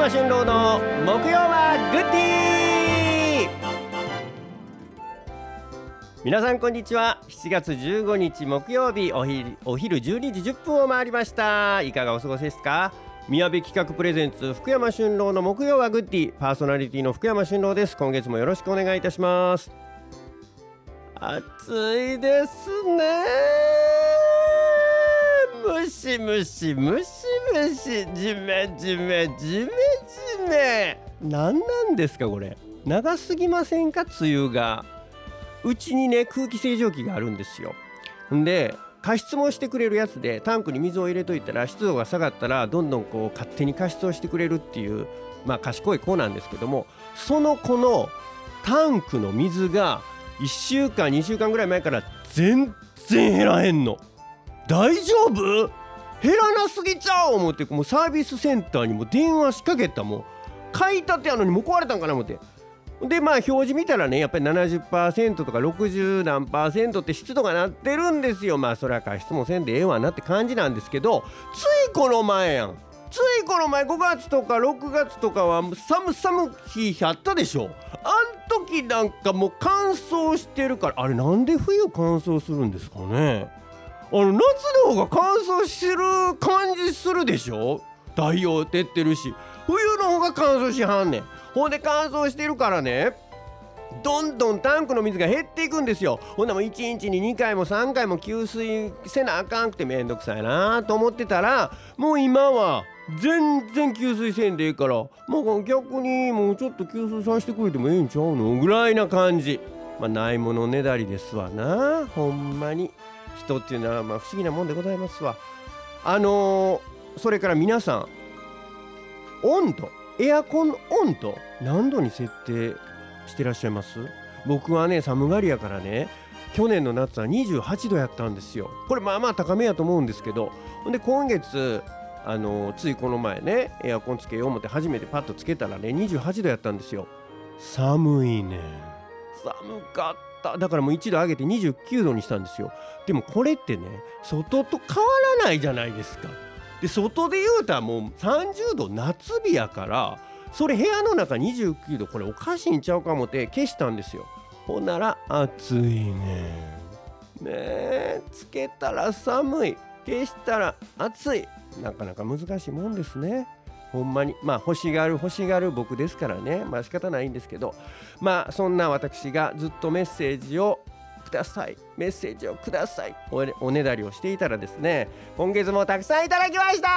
山俊郎の木曜はグッディ。皆さんこんにちは。7月15日木曜日お昼12時10分を回りました。いかがお過ごしですか？宮部企画プレゼンツ福山俊郎の木曜はグッディ、パーソナリティの福山俊郎です。今月もよろしくお願いいたします。暑いですね。ムシムシムシムシ、ジメジメジメジメ、なんなんですかこれ。長すぎませんか？梅雨が。うちにね、空気清浄機があるんですよ。んで加湿もしてくれるやつで、タンクに水を入れといたら湿度が下がったらどんどんこう勝手に加湿をしてくれるっていう、賢い子なんですけども、その子のタンクの水が1週間2週間ぐらい前から全然減らへんの。大丈夫？減らなすぎちゃう思って、もうサービスセンターにも電話しかけた。もう買いたてやのにもう壊れたんかな思って。で表示見たらね、やっぱり 70% とか60何%って湿度がなってるんですよ。それは加湿もせんでええわなって感じなんですけど、ついこの前5月とか6月とかは寒い日あったでしょ。あん時なんかもう乾燥してるから、あれなんで冬乾燥するんですかね。夏の方が乾燥してる感じするでしょ。太陽照ってるし、冬の方が乾燥しはんねん。ほんで乾燥してるからね、どんどんタンクの水が減っていくんですよ。ほんなもう1日に2回も3回も給水せなあかんくてめんどくさいなと思ってたら、もう今は全然給水せんでいいから、もう逆にもうちょっと給水させてくれてもええんちゃうのぐらいな感じ。ないものねだりですわな。ほんまに人っていうのは不思議なもんでございますわ。それから皆さん、温度、エアコンの温度何度に設定してらっしゃいます？僕はね、寒がりやからね、去年の夏は28度やったんですよ。これ高めやと思うんですけど、ほんで今月ついこの前ね、エアコンつけよう思って初めてパッとつけたらね、28度やったんですよ。寒いね。寒かった。だからもう1度上げて29度にしたんですよ。でもこれってね、外と変わらないじゃないですか。で外で言うたらもう30度夏日やから、それ部屋の中29度、これおかしいんちゃうか思って消したんですよ。ほんなら暑いね。つけたら寒い、消したら暑い。なかなか難しいもんですね、ほんまに。欲しがる僕ですからね、仕方ないんですけど、そんな私がずっとメッセージをくださいおねだりをしていたらですね、今月もたくさんいただきました。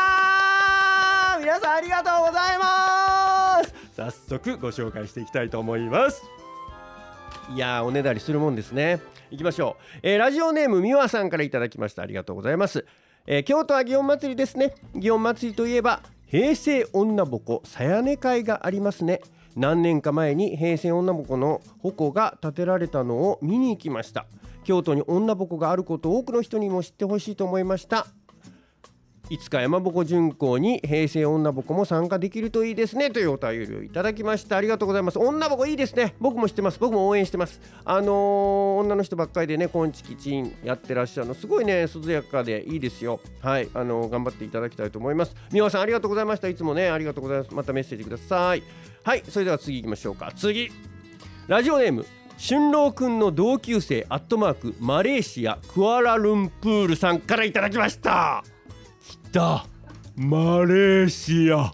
皆さんありがとうございます。早速ご紹介していきたいと思います。いやー、おねだりするもんですね。いきましょう。ラジオネームみわさんからいただきました。ありがとうございます。京都は祇園祭ですね。祇園祭といえば平成女鉾さやね会がありますね。何年か前に平成女鉾の鉾が建てられたのを見に行きました。京都に女鉾があることを多くの人にも知ってほしいと思いました。いつか山鉾巡行に平成女鉾も参加できるといいですね、というお便りをいただきました。ありがとうございます。女鉾いいですね。僕も知ってます。僕も応援してます。女の人ばっかりでね、こんちきちんやってらっしゃるのすごいね、涼やかでいいですよ。はい、頑張っていただきたいと思います。みわさんありがとうございました。いつもね、ありがとうございます。またメッセージください。はい、それでは次行きましょうか。次、ラジオネーム俊郎くんの同級生@マレーシアクアラルンプールさんからいただきました。マレーシア。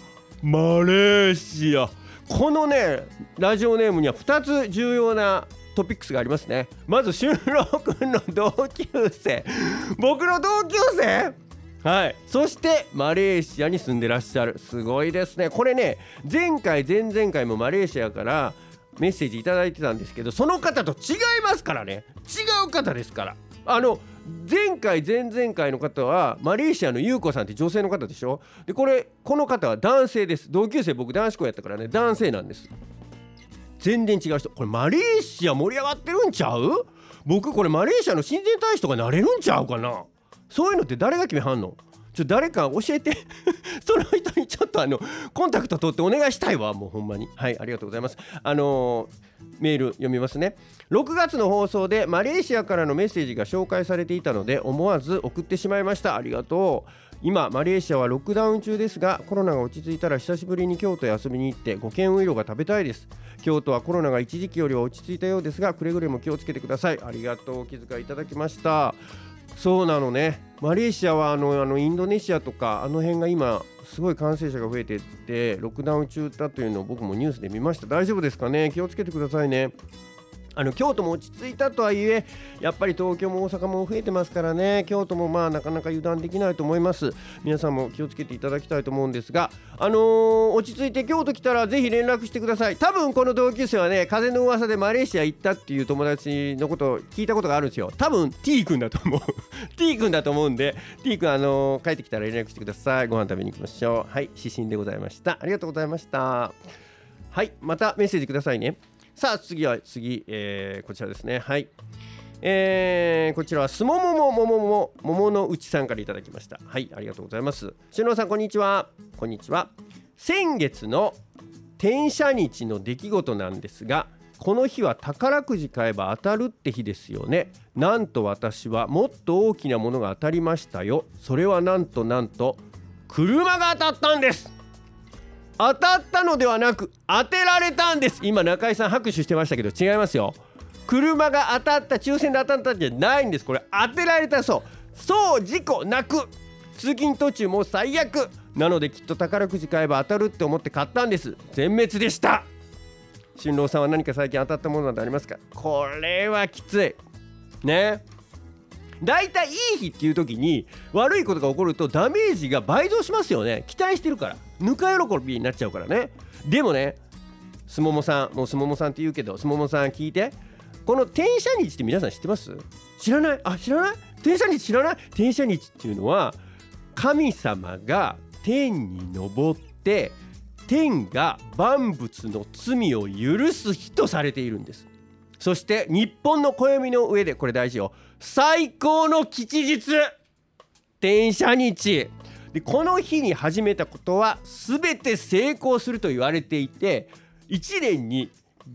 このね、ラジオネームには2つ重要なトピックスがありますね。まず俊郎くんの同級生、僕の同級生、はい、そしてマレーシアに住んでらっしゃる。すごいですね。これね、前回前々回もマレーシアからメッセージいただいてたんですけど、その方と違いますからね。違う方ですから。前回前々回の方はマレーシアの優子さんって女性の方でしょ。でこの方は男性です。同級生、僕男子校やったからね、男性なんです。全然違う人。これマレーシア盛り上がってるんちゃう？僕これマレーシアの親善大使とかなれるんちゃうかな。そういうのって誰が決めはんの？誰か教えてその人にちょっとコンタクト取ってお願いしたいわ、もうほんまに。はい、ありがとうございます。メール読みますね。6月の放送でマレーシアからのメッセージが紹介されていたので思わず送ってしまいました。ありがとう。 今マレーシアはロックダウン中ですが、コロナが落ち着いたら久しぶりに京都へ遊びに行って五軒ウイロが食べたいです。京都はコロナが一時期よりは落ち着いたようですが、くれぐれも気をつけてください。ありがとう、お気遣いいただきました。そうなのね、マレーシアはインドネシアとかあの辺が今すごい感染者が増えていってロックダウン中だというのを僕もニュースで見ました。大丈夫ですかね、気をつけてくださいね。京都も落ち着いたとはいえ、やっぱり東京も大阪も増えてますからね、京都もなかなか油断できないと思います。皆さんも気をつけていただきたいと思うんですが、落ち着いて京都来たらぜひ連絡してください。多分この同級生はね、風の噂でマレーシア行ったっていう友達のことを聞いたことがあるんですよ。多分 T 君だと思うT 君だと思うんで、 T 君帰ってきたら連絡してください。ご飯食べに行きましょう。はい、指針でございました。ありがとうございました。はい、またメッセージくださいね。さあ次、こちらですね。はい、こちらはすもももももも桃の内さんからいただきました。はい、ありがとうございます。しのうさん、こんにちは。こんにちは。先月の転写日の出来事なんですが、この日は宝くじ買えば当たるって日ですよね。なんと私はもっと大きなものが当たりましたよ。それはなんと車が当たったんです。当たったのではなく当てられたんです。今中井さん拍手してましたけど違いますよ。車が当たった、抽選で当たったんじゃないんです。これ当てられたそう。事故なく通勤途中も最悪なので、きっと宝くじ買えば当たるって思って買ったんです。全滅でした。新郎さんは何か最近当たったものなどありますか？これはきついね。だいたいいい日っていう時に悪いことが起こるとダメージが倍増しますよね。期待してるから、ぬか喜びになっちゃうからね。でもね、すももさん、もうすももさんって言うけど、すももさん聞いて、この転写日って皆さん知ってます？知らない？知らない？転写日知らない？転写日っていうのは神様が天に昇って天が万物の罪を許す日とされているんです。そして日本の暦の上で、これ大事よ、最高の吉日、転写日で、この日に始めたことは全て成功すると言われていて、1年に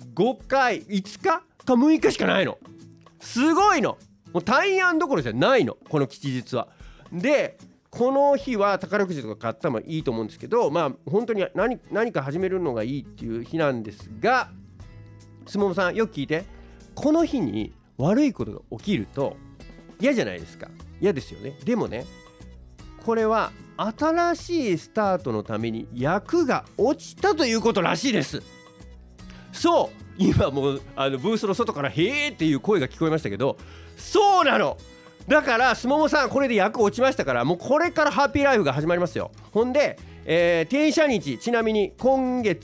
5回5日か6日しかないの。すごいの。もう大安どころじゃないの、この吉日は。でこの日は宝くじとか買ったらいいと思うんですけど、本当に何か始めるのがいいっていう日なんですが、すももさんよく聞いて、この日に悪いことが起きると嫌じゃないですか。嫌ですよね。でもね、これは新しいスタートのために役が落ちたということらしいです。そう、今もうブースの外からへーっていう声が聞こえましたけど、そうなの。だからすももさん、これで役落ちましたから、もうこれからハッピーライフが始まりますよ。ほんで、転写日、ちなみに今年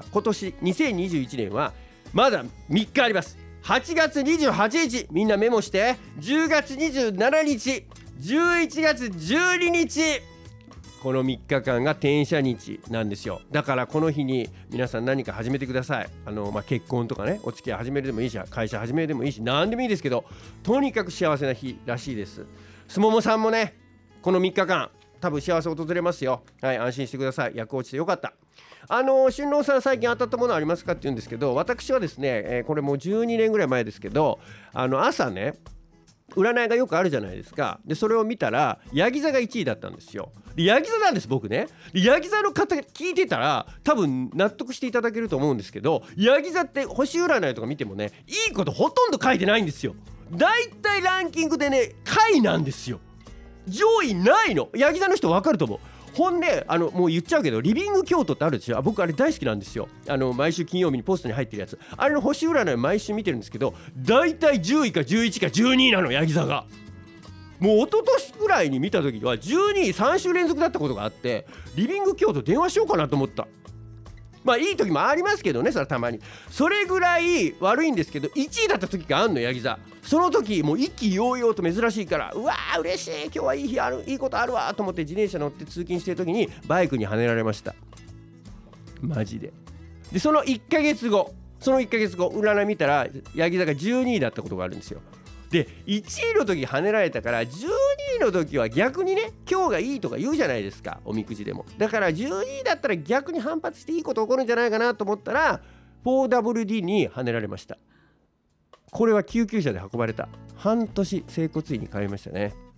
2021年はまだ3日あります。8月28日、みんなメモして。10月27日、11月12日、この3日間が転写日なんですよ。だからこの日に皆さん何か始めてください。結婚とかね、お付き合い始めるでもいいし、会社始めるでもいいし、何でもいいですけど、とにかく幸せな日らしいです。すももさんもね、この3日間多分幸せ訪れますよ。はい、安心してください。役落ちてよかった。新郎さん、最近当たったものありますかって言うんですけど、私はですね、これもう12年ぐらい前ですけど、朝ね、占いがよくあるじゃないですか。でそれを見たらヤギ座が1位だったんですよ。でヤギ座なんです、僕ね。でヤギ座の方聞いてたら多分納得していただけると思うんですけど、ヤギ座って星占いとか見てもね、いいことほとんど書いてないんですよ。だいたいランキングでね、下位なんですよ。上位ないの。ヤギ座の人分かると思う。ほんでもう言っちゃうけど、リビング京都ってあるでしょ。僕あれ大好きなんですよ。毎週金曜日にポストに入ってるやつ、あれの星占い毎週見てるんですけど、だいたい10位か11位か12位なの、ヤギ座が。もう一昨年ぐらいに見た時は12位3週連続だったことがあって、リビング京都電話しようかなと思った。いい時もありますけどね、それはたまに。それぐらい悪いんですけど、1位だった時があんの、ヤギ座。その時もう意気揚々と珍しいから、うわー嬉しい、今日はいい日ある、いいことあるわと思って自転車乗って通勤してる時にバイクにはねられました。マジで。でその1ヶ月後占い見たらヤギ座が12位だったことがあるんですよ。で1位の時跳ねられたから、12位の時は逆にね、今日がいいとか言うじゃないですか、おみくじでも。だから12位だったら逆に反発していいこと起こるんじゃないかなと思ったら 4WD に跳ねられました。これは救急車で運ばれた。半年整骨院に通いましたね。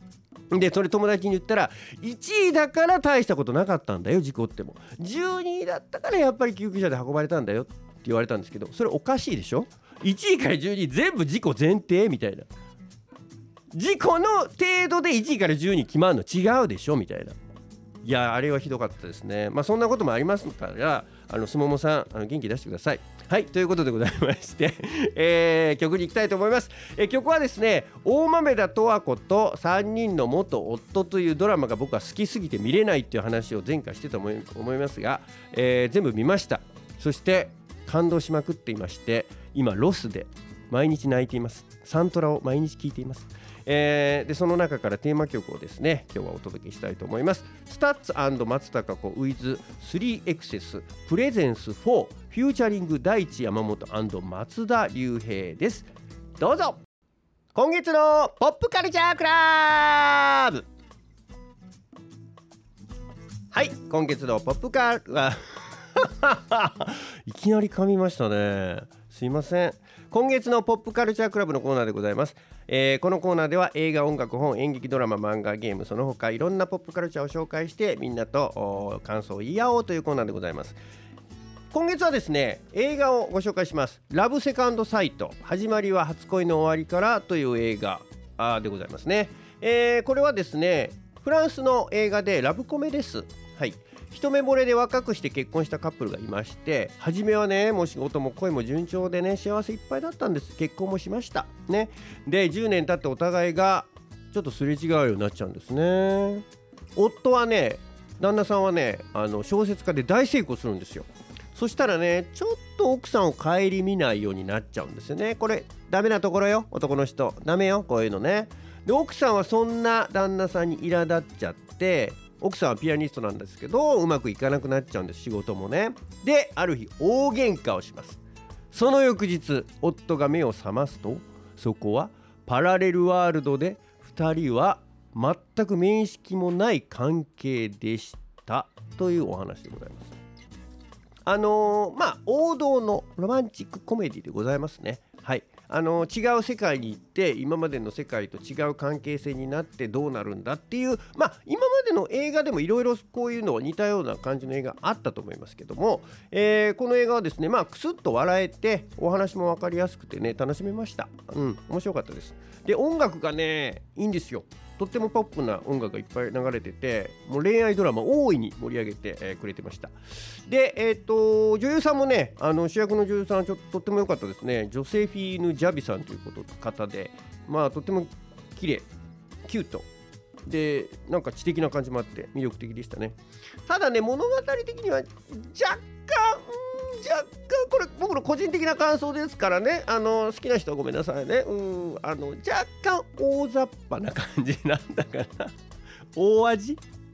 でそれ友達に言ったら、1位だから大したことなかったんだよ事故っても、12位だったからやっぱり救急車で運ばれたんだよって言われたんですけど、それおかしいでしょ。1位から12位全部事故前提みたいな、事故の程度で1位から12位決まるの違うでしょみたいな。いやあれはひどかったですね。そんなこともありますから、すももさん元気出してください。はいということでございまして、曲に行きたいと思います。曲はですね、大豆田十和子と3人の元夫というドラマが僕は好きすぎて見れないっていう話を前回してたと思いますが、全部見ました。そして感動しまくっていまして、今ロスで毎日泣いています。サントラを毎日聴いています。でその中からテーマ曲をですね今日はお届けしたいと思います。スタッツ&松たか子 with 3XS プレゼンス4フューチャリング大地山本&松田龍平です。どうぞ。今月のポップカルチャークラブ。はい、今月のポップカルいきなり噛みましたね、すいません。今月のポップカルチャークラブのコーナーでございます。このコーナーでは映画、音楽、本、演劇、ドラマ、漫画、ゲーム、その他いろんなポップカルチャーを紹介してみんなと感想を言い合おうというコーナーでございます。今月はですね映画をご紹介します。ラブセカンドサイト、始まりは初恋の終わりからという映画でございますね。これはですねフランスの映画でラブコメです。はい、一目惚れで若くして結婚したカップルがいまして、初めはねもう仕事も恋も順調でね幸せいっぱいだったんです。結婚もしましたね。で10年経ってお互いがちょっとすれ違うようになっちゃうんですね。夫はね、旦那さんはね小説家で大成功するんですよ。そしたらねちょっと奥さんを顧みないようになっちゃうんですよね。これダメなところよ、男の人ダメよこういうのね。で奥さんはそんな旦那さんに苛立っちゃって、奥さんはピアニストなんですけどうまくいかなくなっちゃうんです、仕事もね。である日大喧嘩をします。その翌日夫が目を覚ますと、そこはパラレルワールドで2人は全く面識もない関係でしたというお話でございます。王道のロマンチックコメディでございますね。はい、違う世界に行って今までの世界と違う関係性になってどうなるんだっていう、今までの映画でもいろいろこういうの似たような感じの映画あったと思いますけども、この映画はですねクスッと笑えてお話も分かりやすくてね楽しめました。面白かったです。で音楽がねいいんですよ。とってもポップな音楽がいっぱい流れてて、もう恋愛ドラマ大いに盛り上げて、くれてました。で、女優さんもね主役の女優さんとっても良かったですね。ジョセフィーヌ・ジャビさんという方で、とっても綺麗キュートでなんか知的な感じもあって魅力的でしたね。ただね物語的には若干これ僕の個人的な感想ですからね、好きな人はごめんなさいね。若干大雑把な感じなんだかな大味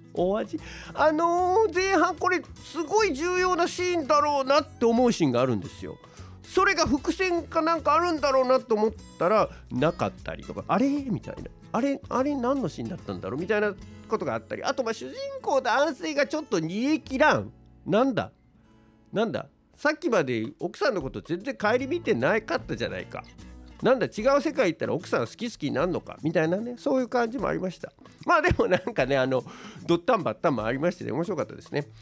前半これすごい重要なシーンだろうなって思うシーンがあるんですよ。それが伏線かなんかあるんだろうなと思ったらなかったりとか、あれみたいな、あれ何のシーンだったんだろうみたいなことがあったり、あと主人公男性がちょっと煮え切らん、なんださっきまで奥さんのこと全然顧みてなかったじゃないか、なんだ違う世界行ったら奥さん好きになるのかみたいなね、そういう感じもありました。でもなんかねドッタンバッタンもありましてね面白かったですね。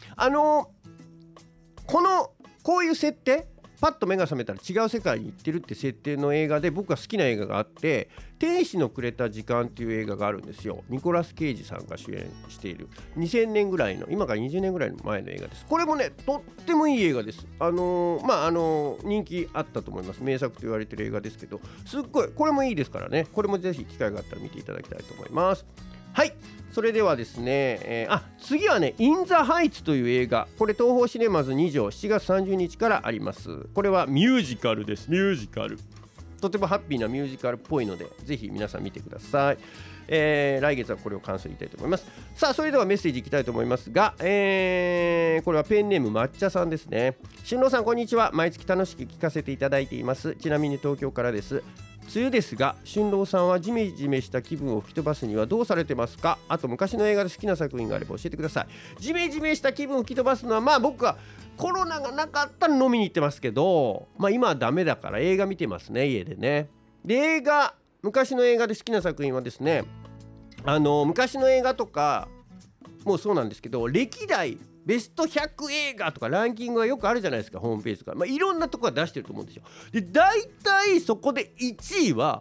こういう設定、パッと目が覚めたら違う世界に行ってるって設定の映画で僕が好きな映画があって、天使のくれた時間っていう映画があるんですよ。ニコラス・ケイジさんが主演している2000年ぐらいの、今から20年ぐらいの前の映画です。これもねとってもいい映画です。人気あったと思います。名作と言われてる映画ですけど、すっごいこれもいいですからね、これもぜひ機会があったら見ていただきたいと思います。はい、それではですね、次はねインザハイツという映画、これ東宝シネマズ2条7月30日からあります。これはミュージカルです。ミュージカルとてもハッピーなミュージカルっぽいのでぜひ皆さん見てください。来月はこれを感想言いたいと思います。さあそれではメッセージいきたいと思いますが、これはペンネーム抹茶さんですね。俊郎さんこんにちは。毎月楽しく聞かせていただいています。ちなみに東京からです。梅雨ですが俊郎さんはジメジメした気分を吹き飛ばすにはどうされてますか？あと昔の映画で好きな作品があれば教えてください。ジメジメした気分を吹き飛ばすのは僕はコロナがなかったら飲みに行ってますけど、今はダメだから映画見てますね、家でね。で昔の映画で好きな作品はですね昔の映画とかもうそうなんですけど、歴代ベスト100映画とかランキングがよくあるじゃないですか、ホームページとか、いろんなとこが出してると思うんですよ。で大体そこで1位は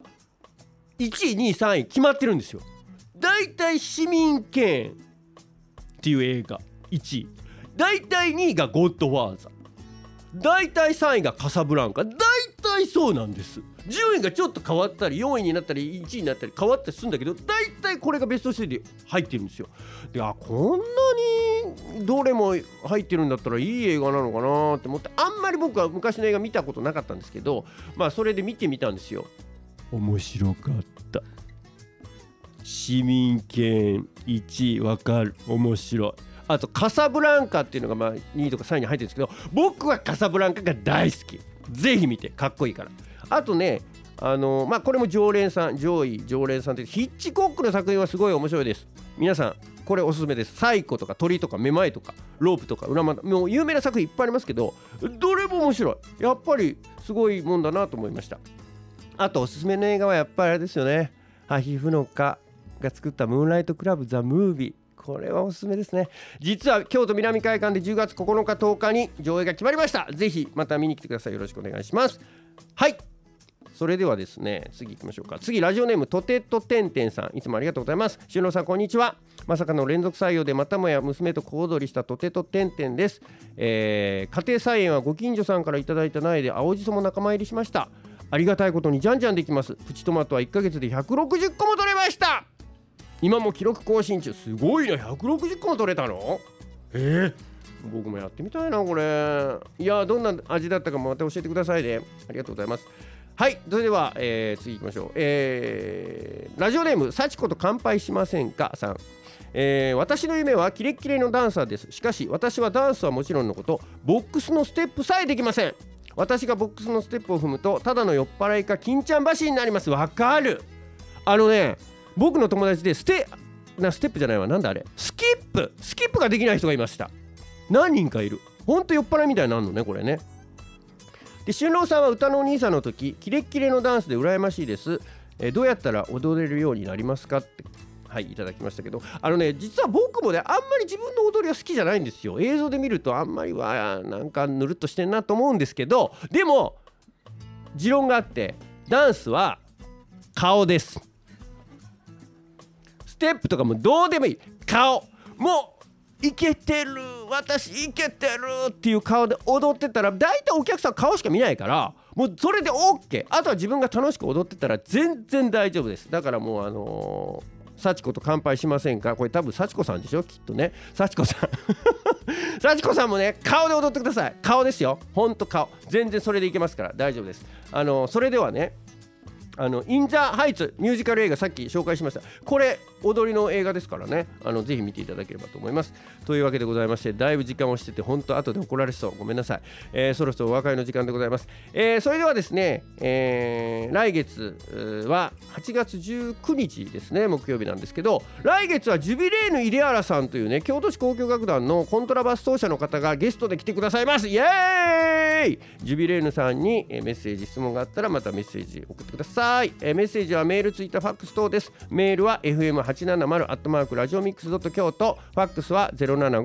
1位2位3位決まってるんですよ。大体市民権っていう映画1位、大体2位がゴッドファーザー、大体3位がカサブランカ、大体そうなんです。順位がちょっと変わったり4位になったり1位になったり変わったりするんだけど、大体これがベスト3で入ってるんですよ。でこんなにどれも入ってるんだったらいい映画なのかなって思って、あんまり僕は昔の映画見たことなかったんですけど、それで見てみたんですよ。面白かった。市民権1位わかる、面白い。あとカサブランカっていうのが2位とか3位に入ってるんですけど、僕はカサブランカが大好き。ぜひ見て、かっこいいから。あとねこれも常連さんってヒッチコックの作品はすごい面白いです。皆さんこれおすすめです。サイコとか鳥とかめまいとかロープとか裏窓、もう有名な作品いっぱいありますけど、どれも面白い。やっぱりすごいもんだなと思いました。あとおすすめの映画はやっぱりあれですよね、ハヒフノカが作ったムーンライトクラブザ・ムービー、これはおすすめですね。実は京都南会館で10月9日10日に上映が決まりました。ぜひまた見に来てください。よろしくお願いします。はい、それではですね、次行きましょうか。次ラジオネームとてとてんてんさん、いつもありがとうございます。しゅんろうさんこんにちは。まさかの連続採用でまたもや娘と小躍りしたとてとてんてんです。家庭菜園はご近所さんからいただいた苗で青じそも仲間入りしました。ありがたいことにじゃんじゃんできます。プチトマトは1ヶ月で160個も取れました。今も記録更新中。すごいな、160個も取れたの？僕もやってみたいなこれ。いやどんな味だったかもまた教えてくださいね。ありがとうございます。はい、それでは、次行きましょう。ラジオネーム幸子と乾杯しませんかさん、私の夢はキレッキレのダンサーです。しかし私はダンスはもちろんのことボックスのステップさえできません。私がボックスのステップを踏むとただの酔っ払いか金ちゃん走りになります。わかる。僕の友達でステップじゃないわ、なんだあれ、スキップができない人がいました。何人かいる。ほんと酔っ払いみたいになるのねこれね。で俊郎さんは歌のお兄さんの時キレッキレのダンスで羨ましいです。どうやったら踊れるようになりますかっていただきましたけど、実は僕もねあんまり自分の踊りは好きじゃないんですよ。映像で見るとあんまりはなんかぬるっとしてんなと思うんですけど、でも持論があって、ダンスは顔です。ステップとかもどうでもいい、顔もういけてる、私いけてるっていう顔で踊ってたら大体お客さん顔しか見ないから、もうそれで OK。 あとは自分が楽しく踊ってたら全然大丈夫です。だからもう幸子と乾杯しませんか、これ多分幸子さんでしょきっとね。幸子さん幸子さんもね顔で踊ってください。顔ですよ、ほんと顔。全然それでいけますから大丈夫です。それではねインザハイツミュージカル映画さっき紹介しました。これ踊りの映画ですからね、ぜひ見ていただければと思います。というわけでございまして、だいぶ時間をしてて本当後で怒られそう、ごめんなさい。そろそろお別れの時間でございます。それではですね、来月は8月19日ですね、木曜日なんですけど、来月はジュビレーヌ入原さんというね京都市交響楽団のコントラバス奏者の方がゲストで来てくださいます。イエーイ。ジュビレーヌさんにメッセージ質問があったらまたメッセージ送ってください。メッセージはメール、ツイッター、ファックス等です。メールは fm870@radiomix.kyoto、 ファックスは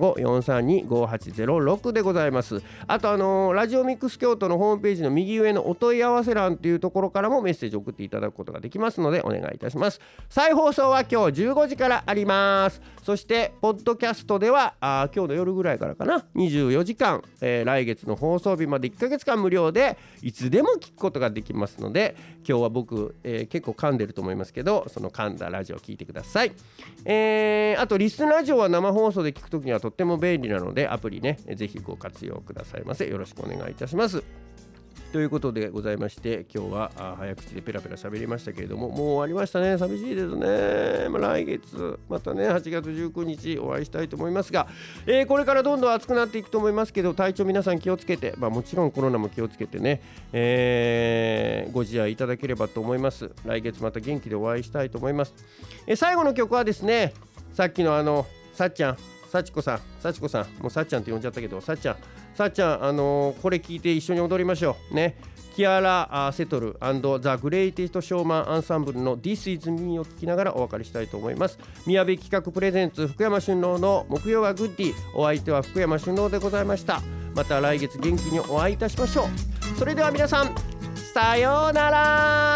075-432-5806 でございます。あとラジオミックス京都のホームページの右上のお問い合わせ欄というところからもメッセージを送っていただくことができますのでお願いいたします。再放送は今日15時からあります。そしてポッドキャストでは今日の夜ぐらいからかな、24時間、来月の放送日まで1ヶ月間無料でいつでも聞くことができますので、今日は僕結構噛んでると思いますけど、その噛んだラジオを聞いてください。あとリスンラジオは生放送で聞くときにはとっても便利なのでアプリねぜひご活用くださいませ。よろしくお願いいたします。ということでございまして、今日は早口でペラペラ喋りましたけれども、もう終わりましたね。寂しいですね。来月またね8月19日お会いしたいと思いますが、これからどんどん暑くなっていくと思いますけど、体調皆さん気をつけて、もちろんコロナも気をつけてね、ご自愛いただければと思います。来月また元気でお会いしたいと思います。最後の曲はですね、さっきのさっちゃん幸子さんもうさっちゃんって呼んじゃったけど、さっちゃんこれ聞いて一緒に踊りましょうね。キアラ・セトル&ザ・グレイテスト・ショーマン・アンサンブルの This is Me を聞きながらお別れしたいと思います。宮部企画プレゼンツ福山俊郎の木曜はグッディ、お相手は福山俊郎でございました。また来月元気にお会いいたしましょう。それでは皆さん、さようなら。